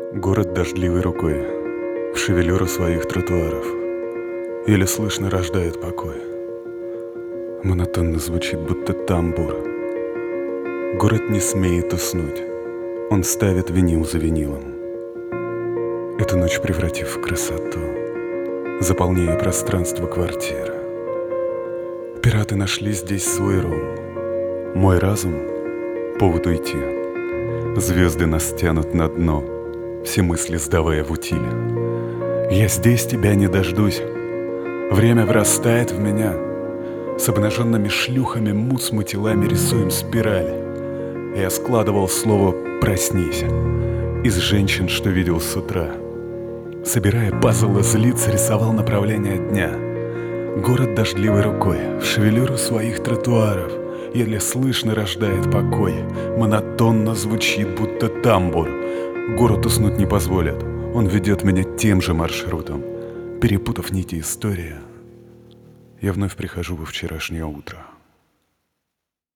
Город дождливой рукой в шевелюру своих тротуаров еле слышно рождает покой. Монотонно звучит, будто тамбур. Город не смеет уснуть, он ставит винил за винилом. Эту ночь превратив в красоту, заполняя пространство квартиры. Пираты нашли здесь свой ром. Мой разум — повод уйти. Звезды нас тянут на дно, все мысли сдавая в утиле. Я здесь тебя не дождусь. Время врастает в меня. С обнаженными шлюхами, муцму-телами рисуем спирали. Я складывал слово «проснись» из женщин, что видел с утра. Собирая пазл из лиц, рисовал направление дня. Город дождливой рукой в шевелюру своих тротуаров еле слышно рождает покой. Монотонно звучит, будто тамбур. Город уснуть не позволит, он ведет меня тем же маршрутом. Перепутав нити истории, я вновь прихожу во вчерашнее утро.